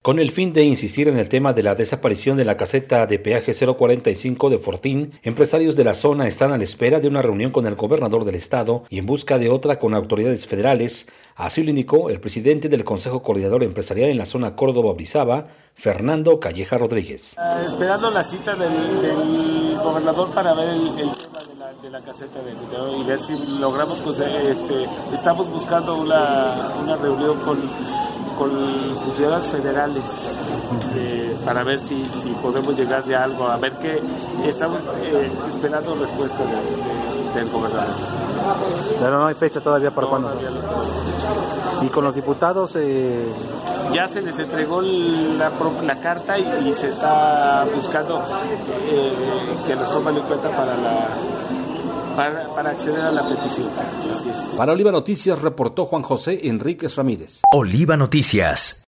Con el fin de insistir en el tema de la desaparición de la caseta de peaje 045 de Fortín, empresarios de la zona están a la espera de una reunión con el gobernador del estado y en busca de otra con autoridades federales. Así lo indicó el presidente del Consejo Coordinador Empresarial en la zona Córdoba-Brizaba, Fernando Calleja Rodríguez. Esperando la cita del gobernador para ver el tema de la caseta de video y ver si logramos, pues, estamos buscando una reunión con funcionarios federales para ver si podemos llegar ya a algo, a ver qué estamos esperando respuesta del gobernador. Pero no hay fecha todavía para cuándo. Y con los diputados ya se les entregó la carta y se está buscando que los tomen en cuenta para acceder a la petición. Así es. Para Oliva Noticias reportó Juan José Enríquez Ramírez. Oliva Noticias.